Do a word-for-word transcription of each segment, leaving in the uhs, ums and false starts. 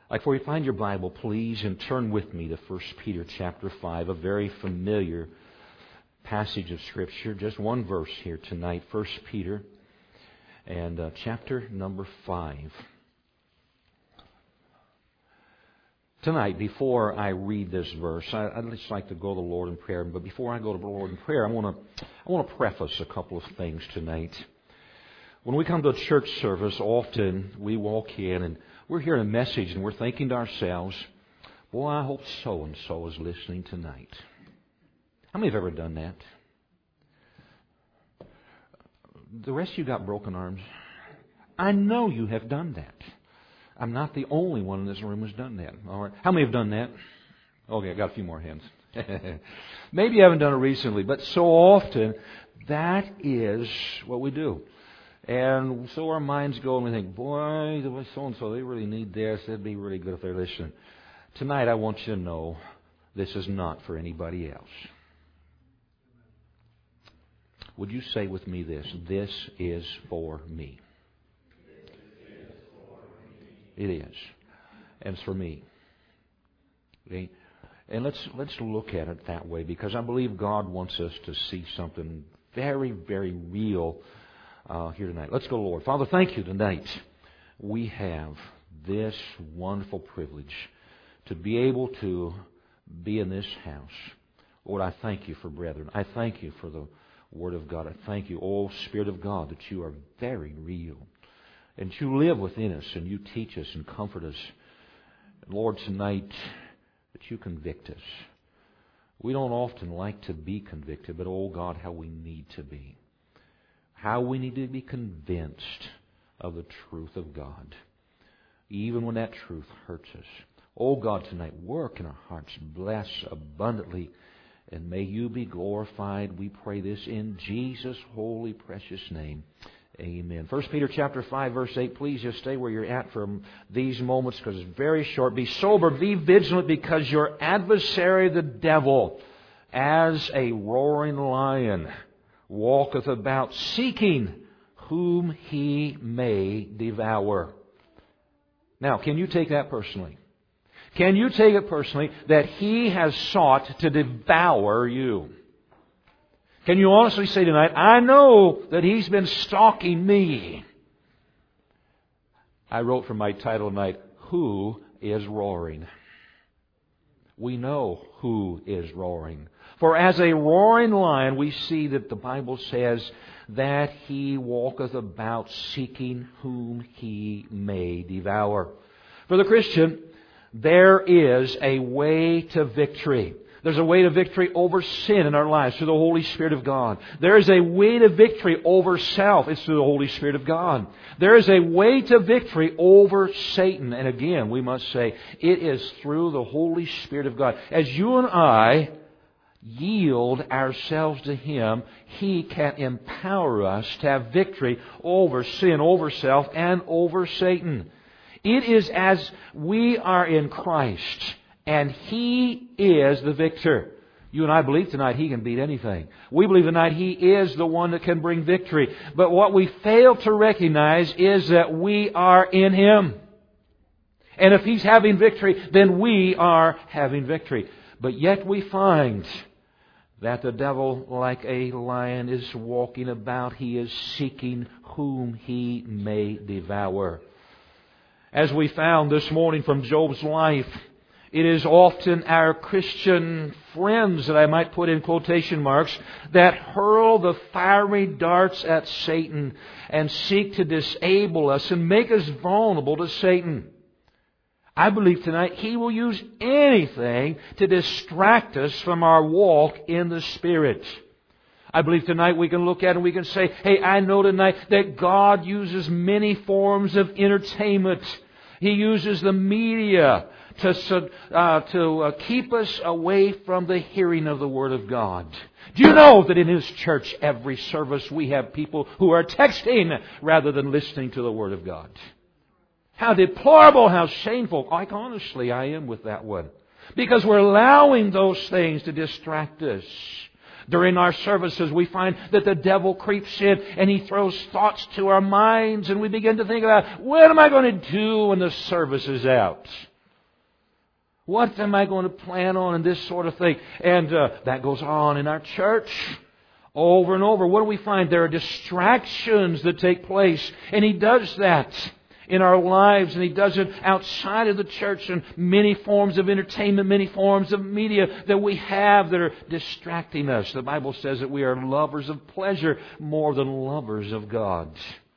Like for you find your Bible, please, and turn with me to First Peter chapter five, a very familiar passage of Scripture. Just one verse here tonight, First Peter and uh, chapter number five. Tonight, before I read this verse, I, I'd just like to go to the Lord in prayer. But before I go to the Lord in prayer, I want to I want to preface a couple of things tonight. When we come to a church service, often we walk in and we're hearing a message and we're thinking to ourselves, boy, I hope so-and-so is listening tonight. How many have ever done that? The rest of you got broken arms. I know you have done that. I'm not the only one in this room who's done that. All right. How many have done that? Okay, I got a few more hands. Maybe you haven't done it recently, but so often that is what we do. And so our minds go and we think, boy, so-and-so, they really need this. It'd be really good if they're listening. Tonight I want you to know this is not for anybody else. Would you say with me this? This is for me. It is. And it's for me. Okay? And let's let's look at it that way, because I believe God wants us to see something very, very real uh, here tonight. Let's go, Lord. Father, thank you tonight. We have this wonderful privilege to be able to be in this house. Lord, I thank you for brethren. I thank you for the Word of God. I thank you, oh Spirit of God, that you are very real. And you live within us and you teach us and comfort us. And Lord, tonight, that you convict us. We don't often like to be convicted, but oh God, how we need to be. How we need to be convinced of the truth of God. Even when that truth hurts us. Oh God, tonight, work in our hearts. Bless abundantly. And may you be glorified. We pray this in Jesus' holy, precious name. Amen. First Peter chapter five, verse eight. Please just stay where you're at for these moments because it's very short. Be sober, be vigilant, because your adversary, the devil, as a roaring lion, walketh about seeking whom he may devour. Now, can you take that personally? Can you take it personally that he has sought to devour you? Can you honestly say tonight, I know that he's been stalking me? I wrote for my title tonight, Who is Roaring? We know who is roaring. For as a roaring lion, we see that the Bible says that he walketh about seeking whom he may devour. For the Christian, there is a way to victory. There's a way to victory over sin in our lives through the Holy Spirit of God. There is a way to victory over self. It's through the Holy Spirit of God. There is a way to victory over Satan. And again, we must say, it is through the Holy Spirit of God. As you and I yield ourselves to Him, He can empower us to have victory over sin, over self, and over Satan. It is as we are in Christ and He is the victor. You and I believe tonight He can beat anything. We believe tonight He is the one that can bring victory. But what we fail to recognize is that we are in Him. And if He's having victory, then we are having victory. But yet we find that the devil, like a lion, is walking about. He is seeking whom he may devour. As we found this morning from Job's life, it is often our Christian friends, that I might put in quotation marks, that hurl the fiery darts at Satan and seek to disable us and make us vulnerable to Satan. I believe tonight He will use anything to distract us from our walk in the Spirit. I believe tonight we can look at it and we can say, hey, I know tonight that God uses many forms of entertainment. He uses the media to, uh, to uh, keep us away from the hearing of the Word of God. Do you know that in His church, every service, we have people who are texting rather than listening to the Word of God? How deplorable, how shameful. Like, honestly, I am with that one. Because we're allowing those things to distract us. During our services, we find that the devil creeps in and he throws thoughts to our minds, and we begin to think about, what am I going to do when the service is out? What am I going to plan on and this sort of thing? And uh, that goes on in our church over and over. What do we find? There are distractions that take place. And He does that in our lives, and He does it outside of the church in many forms of entertainment, many forms of media that we have that are distracting us. The Bible says that we are lovers of pleasure more than lovers of God.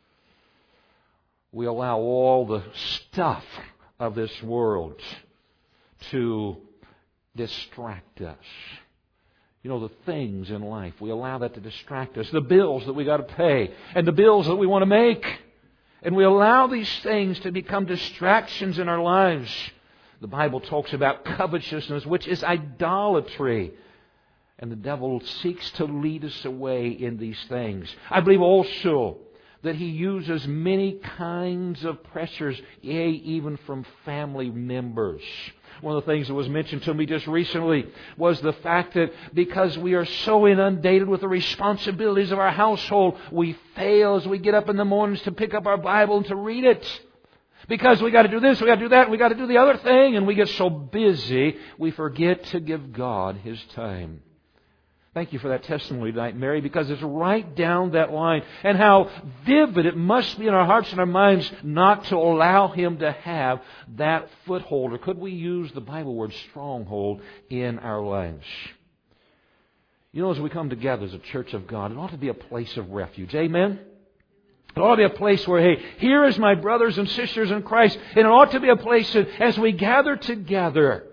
We allow all the stuff of this world to distract us. You know, the things in life, we allow that to distract us. The bills that we got to pay and the bills that we want to make. And we allow these things to become distractions in our lives. The Bible talks about covetousness, which is idolatry. And the devil seeks to lead us away in these things. I believe also that he uses many kinds of pressures, yea, even from family members. One of the things that was mentioned to me just recently was the fact that because we are so inundated with the responsibilities of our household, we fail as we get up in the mornings to pick up our Bible and to read it. Because we got to do this, we got to do that, we got to do the other thing, and we get so busy, we forget to give God His time. Thank you for that testimony tonight, Mary, because it's right down that line. And how vivid it must be in our hearts and our minds not to allow Him to have that foothold. Or could we use the Bible word stronghold in our lives? You know, as we come together as a church of God, it ought to be a place of refuge. Amen? It ought to be a place where, hey, here is my brothers and sisters in Christ. And it ought to be a place that as we gather together,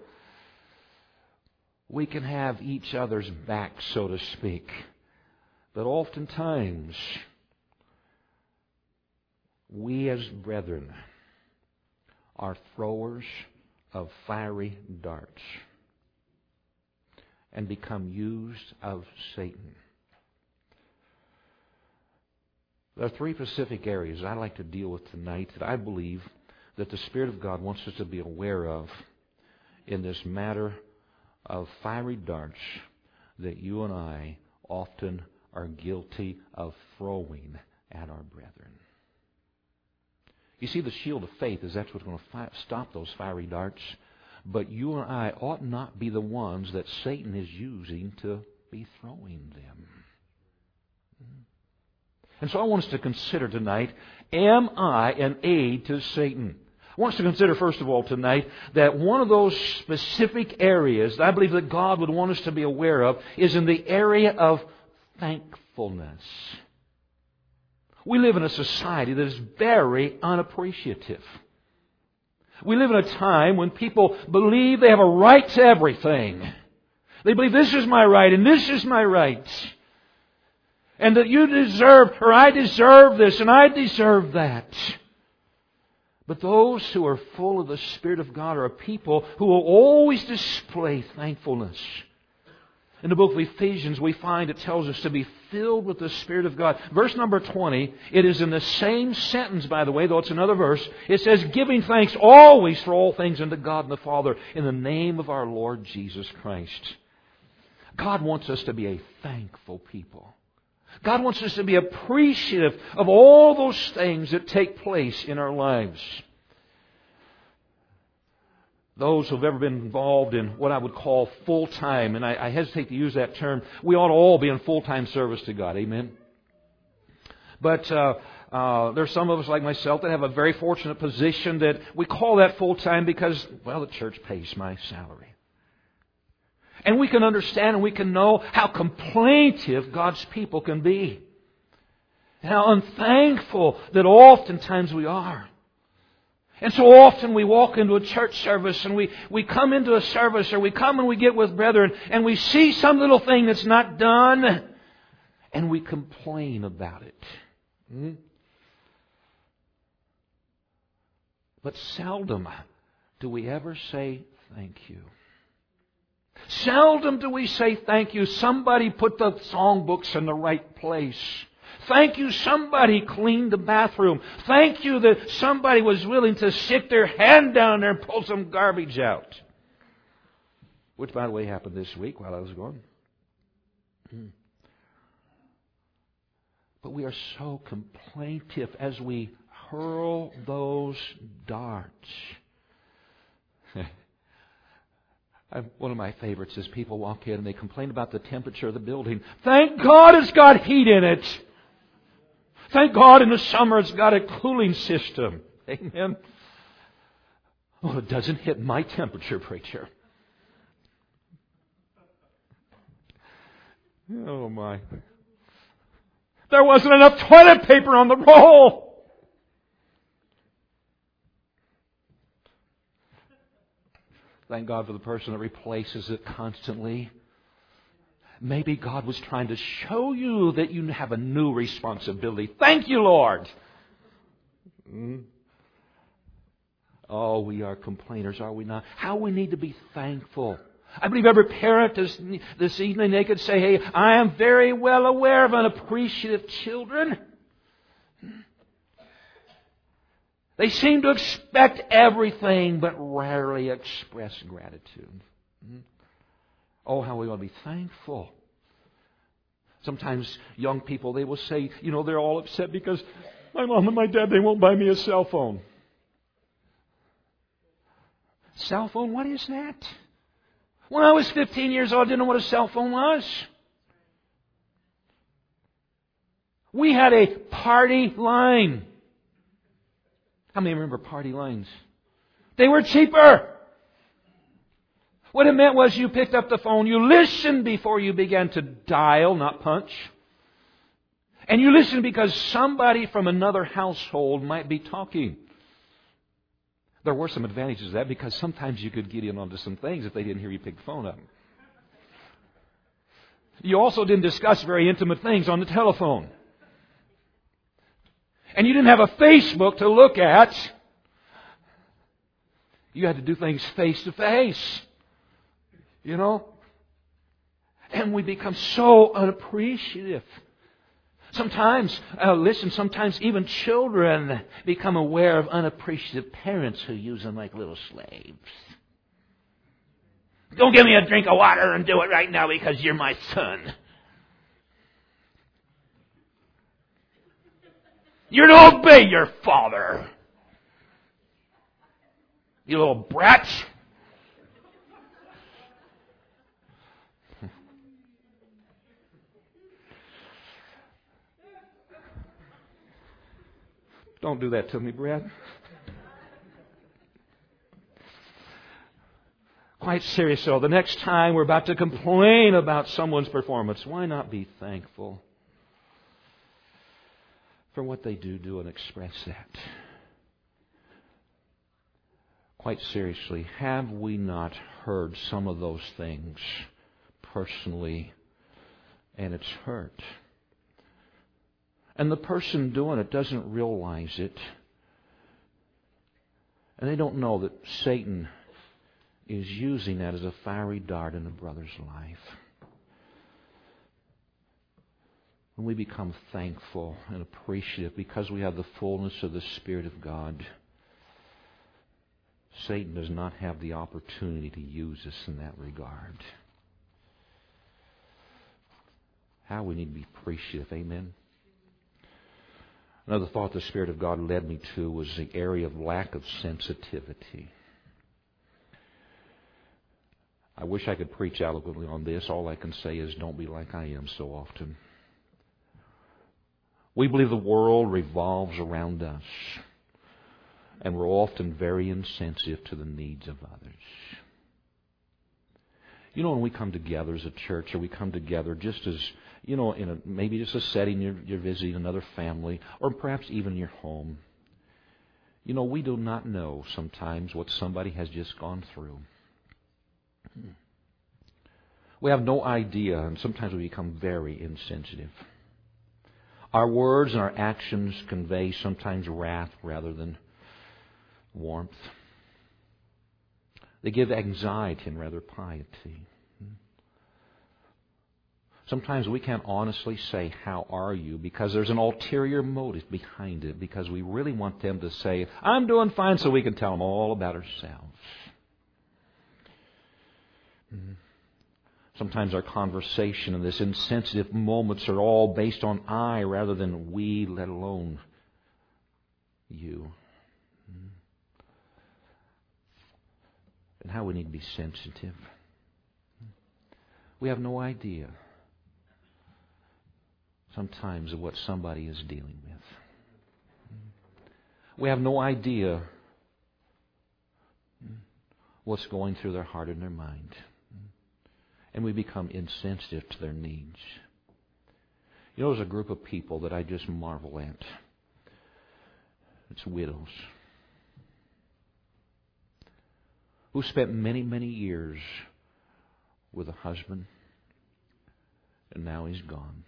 we can have each other's back, so to speak. But oftentimes, we as brethren are throwers of fiery darts and become used of Satan. There are three specific areas I'd like to deal with tonight that I believe that the Spirit of God wants us to be aware of in this matter of fiery darts that you and I often are guilty of throwing at our brethren. You see, the shield of faith is that's what's going to fi- stop those fiery darts. But you and I ought not be the ones that Satan is using to be throwing them. And so I want us to consider tonight, am I an aid to Satan? I want us to consider, first of all, tonight, that one of those specific areas that I believe that God would want us to be aware of is in the area of thankfulness. We live in a society that is very unappreciative. We live in a time when people believe they have a right to everything. They believe this is my right and this is my right. And that you deserve, or I deserve this and I deserve that. But those who are full of the Spirit of God are a people who will always display thankfulness. In the book of Ephesians, we find it tells us to be filled with the Spirit of God. Verse number twenty, it is in the same sentence, by the way, though it's another verse. It says, giving thanks always for all things unto God and the Father in the name of our Lord Jesus Christ. God wants us to be a thankful people. God wants us to be appreciative of all those things that take place in our lives. Those who have ever been involved in what I would call full-time, and I, I hesitate to use that term, we ought to all be in full-time service to God. Amen? But uh, uh, there's some of us like myself that have a very fortunate position that we call that full-time because, well, the church pays my salary. And we can understand and we can know how complaintive God's people can be. And how unthankful that oftentimes we are. And so often we walk into a church service and we, we come into a service or we come and we get with brethren and we see some little thing that's not done and we complain about it. Hmm? But seldom do we ever say thank you. Seldom do we say thank you. Somebody put the songbooks in the right place. Thank you somebody cleaned the bathroom. Thank you that somebody was willing to stick their hand down there and pull some garbage out. Which, by the way, happened this week while I was gone. But we are so complaintive as we hurl those darts. I, one of my favorites is people walk in and they complain about the temperature of the building. Thank God it's got heat in it. Thank God in the summer it's got a cooling system. Amen. Well, it doesn't hit my temperature, preacher. Oh my. There wasn't enough toilet paper on the roll. Thank God for the person that replaces it constantly. Maybe God was trying to show you that you have a new responsibility. Thank you, Lord. Mm. Oh, we are complainers, are we not? How we need to be thankful. I believe every parent this, this evening, they could say, hey, I am very well aware of unappreciative children. They seem to expect everything, but rarely express gratitude. Oh, how we ought to be thankful. Sometimes young people, they will say, you know, they're all upset because my mom and my dad, they won't buy me a cell phone. Cell phone? What is that? When I was fifteen years old, I didn't know what a cell phone was. We had a party line. How many remember party lines? They were cheaper. What it meant was you picked up the phone, you listened before you began to dial, not punch. And you listened because somebody from another household might be talking. There were some advantages to that because sometimes you could get in onto some things if they didn't hear you pick the phone up. You also didn't discuss very intimate things on the telephone. And you didn't have a Facebook to look at. You had to do things face to face. You know? And we become so unappreciative. Sometimes, uh, listen, sometimes even children become aware of unappreciative parents who use them like little slaves. Don't give me a drink of water and do it right now because you're my son. You're to obey your father. You little brat. Don't do that to me, Brad. Quite serious though. The next time we're about to complain about someone's performance, why not be thankful for what they do do and express that? Quite seriously, have we not heard some of those things personally, and it's hurt? And the person doing it doesn't realize it. And they don't know that Satan is using that as a fiery dart in a brother's life. When we become thankful and appreciative because we have the fullness of the Spirit of God, Satan does not have the opportunity to use us in that regard. How we need to be appreciative. Amen. Another thought the Spirit of God led me to was the area of lack of sensitivity. I wish I could preach eloquently on this. All I can say is don't be like I am so often. We believe the world revolves around us, and we're often very insensitive to the needs of others. You know, when we come together as a church, or we come together just as, you know, in a maybe just a setting, you're, you're visiting another family, or perhaps even your home. You know, we do not know sometimes what somebody has just gone through. We have no idea, and sometimes we become very insensitive. Our words and our actions convey sometimes wrath rather than warmth. They give anxiety and rather piety. Sometimes we can't honestly say, how are you? Because there's an ulterior motive behind it. Because we really want them to say, I'm doing fine, so we can tell them all about ourselves. Sometimes our conversation and this insensitive moments are all based on I rather than we, let alone you. And how we need to be sensitive. We have no idea sometimes of what somebody is dealing with. We have no idea what's going through their heart and their mind. And we become insensitive to their needs. You know, there's a group of people that I just marvel at. It's widows who spent many, many years with a husband, and now he's gone.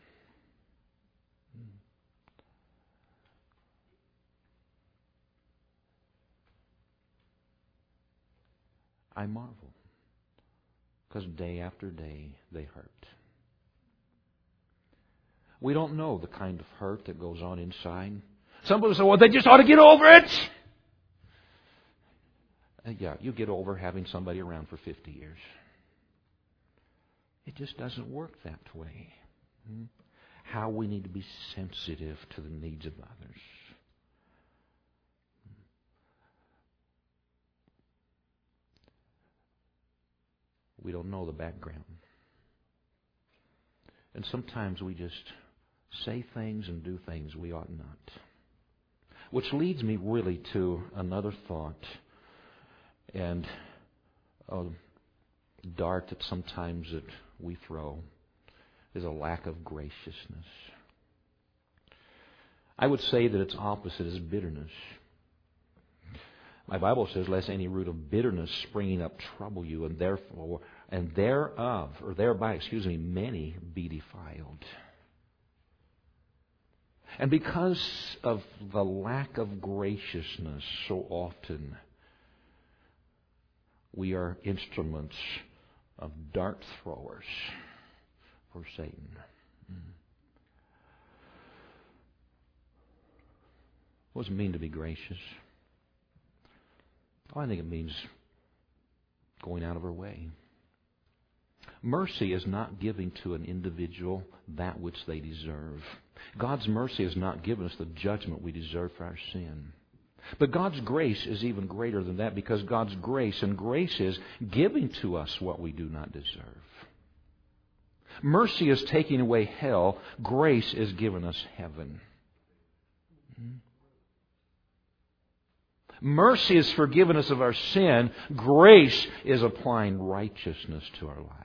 I marvel, because day after day they hurt. We don't know the kind of hurt that goes on inside. Some people say, well, they just ought to get over it. Uh, yeah, you get over having somebody around for fifty years. It just doesn't work that way. Hmm? How we need to be sensitive to the needs of others. We don't know the background. And sometimes we just say things and do things we ought not. Which leads me really to another thought, and a dart that sometimes that we throw is a lack of graciousness. I would say that its opposite is bitterness. My Bible says, lest any root of bitterness springing up trouble you, and therefore, and thereof, or thereby, excuse me, many be defiled. And because of the lack of graciousness, so often we are instruments of dart throwers for Satan. What does it mean to be gracious? Oh, I think it means going out of our way. Mercy is not giving to an individual that which they deserve. God's mercy has not given us the judgment we deserve for our sin. But God's grace is even greater than that, because God's grace, and grace is giving to us what we do not deserve. Mercy is taking away hell. Grace is giving us heaven. Mercy is forgiving us of our sin. Grace is applying righteousness to our lives.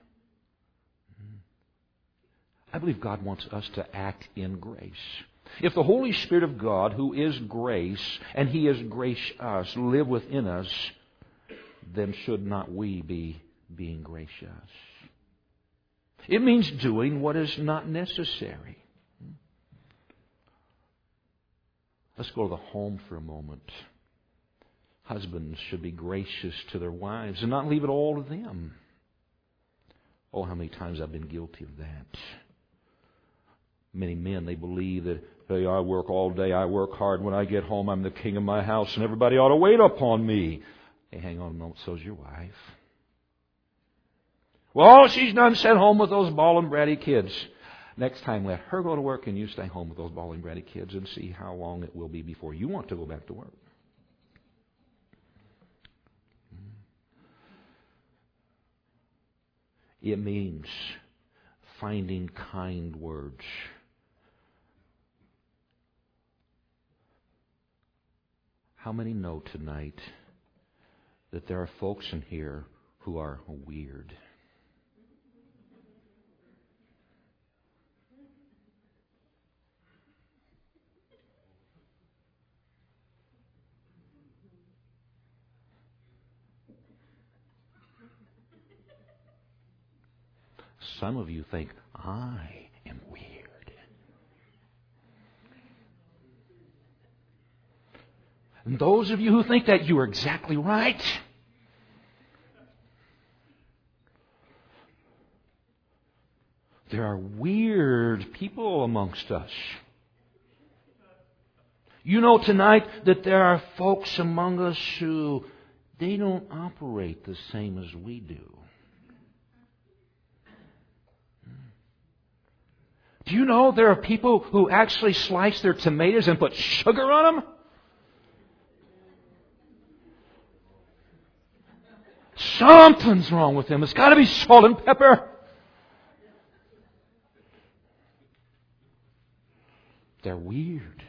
I believe God wants us to act in grace. If the Holy Spirit of God, who is grace, and He is grace us, live within us, then should not we be being gracious? It means doing what is not necessary. Let's go to the home for a moment. Husbands should be gracious to their wives and not leave it all to them. Oh, how many times I've been guilty of that. Many men, they believe that, hey, I work all day, I work hard. When I get home, I'm the king of my house, and everybody ought to wait upon me. Hey, hang on a moment, so's your wife. Well, she's done sent home with those ball and bratty kids. Next time, let her go to work, and you stay home with those ball and bratty kids, and see how long it will be before you want to go back to work. It means finding kind words. How many know tonight that there are folks in here who are weird? Some of you think, I am weird. And those of you who think that, you are exactly right. There are weird people amongst us. You know tonight that there are folks among us who, they don't operate the same as we do. Do you know there are people who actually slice their tomatoes and put sugar on them? Something's wrong with them. It's got to be salt and pepper. They're weird.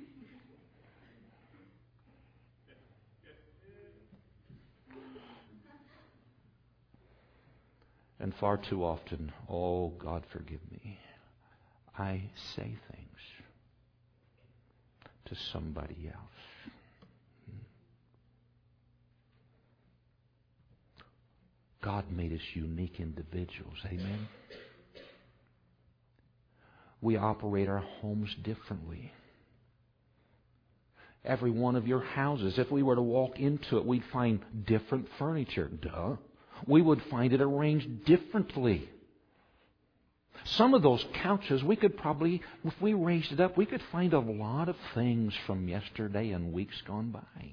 And far too often, oh God forgive me, I say things to somebody else. God made us unique individuals. Amen? We operate our homes differently. Every one of your houses, if we were to walk into it, we'd find different furniture. Duh. We would find it arranged differently. Some of those couches, we could probably, if we raised it up, we could find a lot of things from yesterday and weeks gone by.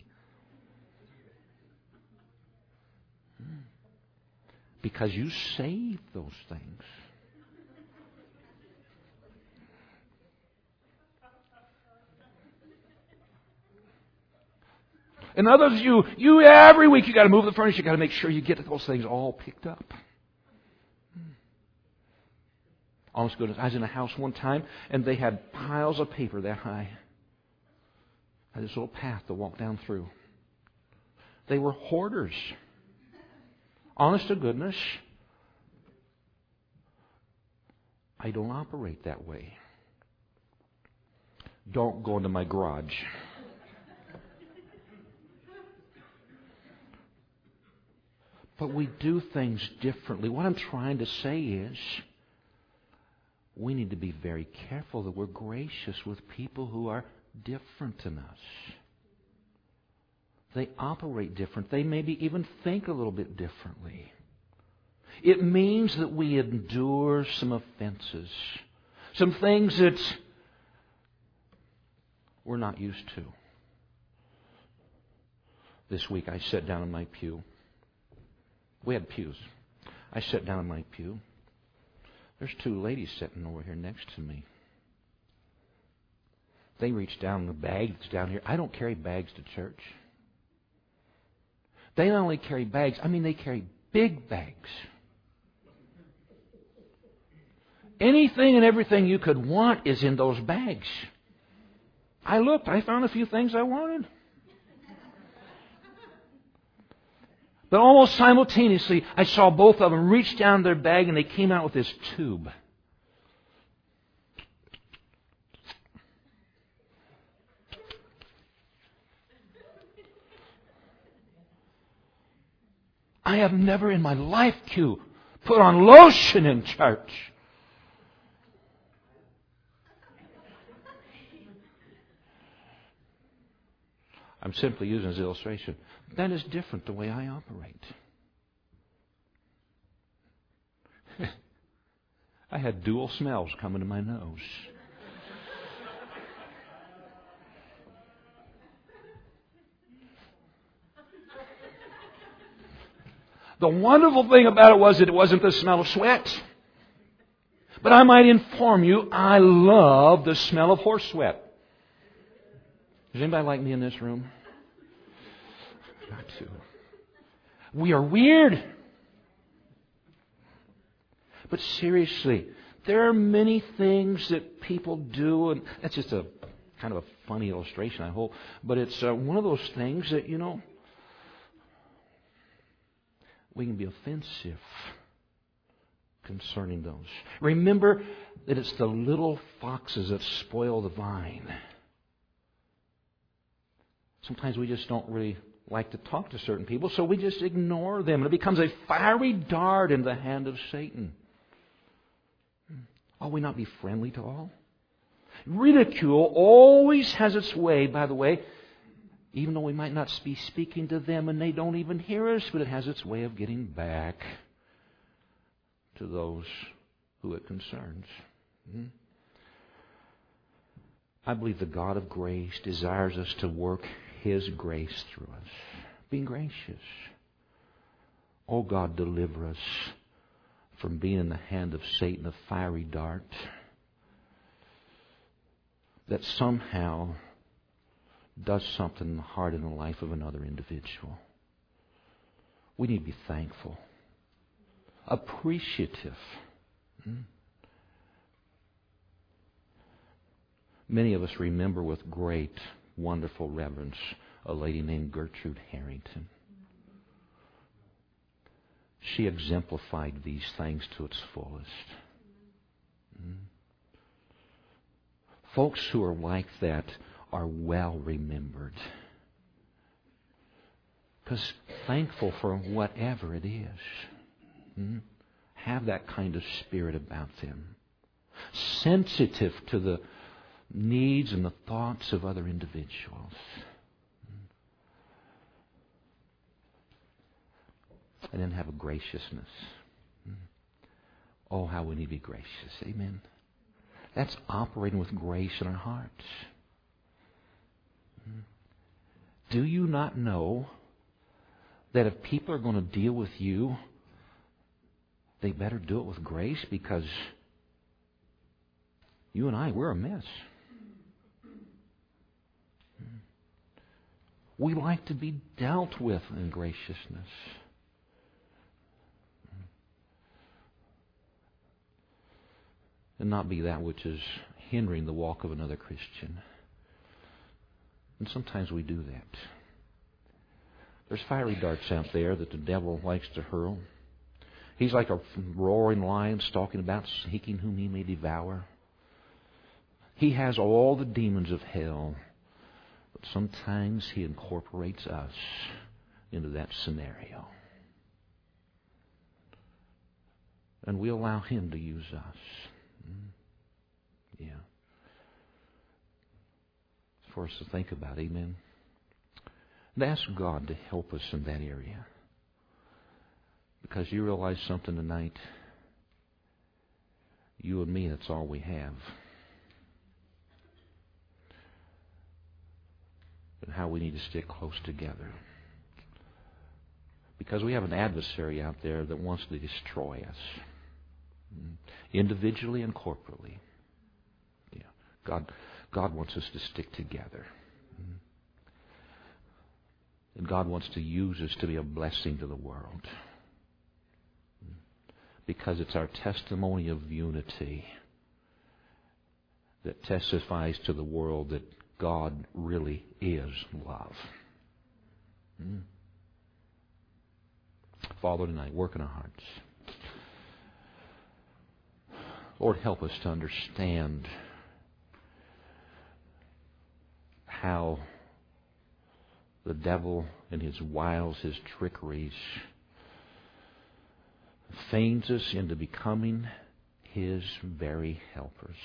Because you saved those things. And others, you, you every week you got to move the furniture. You got to make sure you get those things all picked up. Honest goodness, I was in a house one time, and they had piles of paper that high. I had this little path to walk down through. They were hoarders. Honest to goodness, I don't operate that way. Don't go into my garage. But we do things differently. What I'm trying to say is, we need to be very careful that we're gracious with people who are different than us. They operate different. They maybe even think a little bit differently. It means that we endure some offenses, some things that we're not used to. This week I sat down in my pew. We had pews. I sat down in my pew. There's two ladies sitting over here next to me. They reached down the bag that's down here. I don't carry bags to church. They not only carry bags, I mean they carry big bags. Anything and everything you could want is in those bags. I looked. I found a few things I wanted. But almost simultaneously, I saw both of them reach down their bag and they came out with this tube. I have never in my life, Q, put on lotion in church. I'm simply using as an illustration. That is different the way I operate. I had dual smells coming to my nose. The wonderful thing about it was that it wasn't the smell of sweat. But I might inform you, I love the smell of horse sweat. Does anybody like me in this room? Not too. We are weird. But seriously, there are many things that people do, and that's just a kind of a funny illustration, I hope. But it's uh, one of those things that, you know, we can be offensive concerning those. Remember that it's the little foxes that spoil the vine. Sometimes we just don't really like to talk to certain people, so we just ignore them. And it becomes a fiery dart in the hand of Satan. Ought we not be friendly to all? Ridicule always has its way, by the way, even though we might not be speaking to them and they don't even hear us, but it has its way of getting back to those who it concerns. Hmm? I believe the God of grace desires us to work His grace through us. Being gracious. Oh God, deliver us from being in the hand of Satan, a fiery dart that somehow does something hard in the life of another individual. We need to be thankful, appreciative. Hmm? Many of us remember with great, wonderful reverence a lady named Gertrude Harrington. She exemplified these things to its fullest. Mm. Folks who are like that are well remembered. Because thankful for whatever it is. Mm. Have that kind of spirit about them. Sensitive to the needs and the thoughts of other individuals. And then have a graciousness. Oh, how we need to be gracious. Amen. That's operating with grace in our hearts. Do you not know that if people are going to deal with you, they better do it with grace, because you and I, we're a mess. We like to be dealt with in graciousness. And not be that which is hindering the walk of another Christian. And sometimes we do that. There's fiery darts out there that the devil likes to hurl. He's like a roaring lion stalking about, seeking whom he may devour. He has all the demons of hell. But sometimes he incorporates us into that scenario. And we allow him to use us. Yeah. It's for us to think about. Amen. And ask God to help us in that area. Because you realize something tonight. You and me, that's all we have. And how we need to stick close together. Because we have an adversary out there that wants to destroy us. Individually and corporately. Yeah. God, God wants us to stick together. And God wants to use us to be a blessing to the world. Because it's our testimony of unity that testifies to the world that God really is love. Mm. Father, tonight, work in our hearts. Lord, help us to understand how the devil and his wiles, his trickeries, feigns us into becoming his very helpers.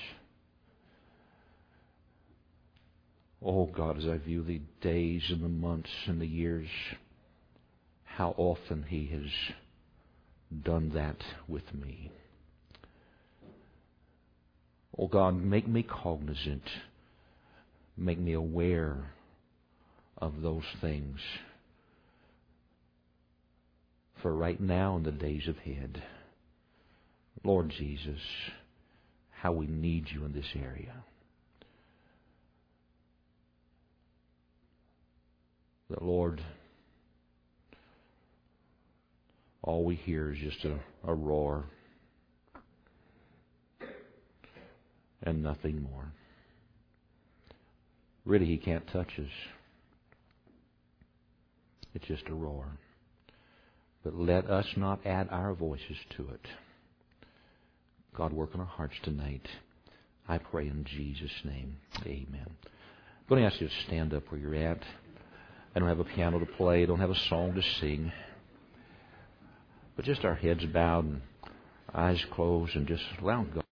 Oh God, as I view the days and the months and the years, how often he has done that with me. Oh God, make me cognizant, make me aware of those things for right now and the days ahead. Lord Jesus, how we need you in this area. That, Lord, all we hear is just a, a roar and nothing more. Really, he can't touch us. It's just a roar. But let us not add our voices to it. God, work on our hearts tonight. I pray in Jesus' name. Amen. I'm going to ask you to stand up where you're at. I don't have a piano to play. I don't have a song to sing. But just our heads bowed and eyes closed and just allow God.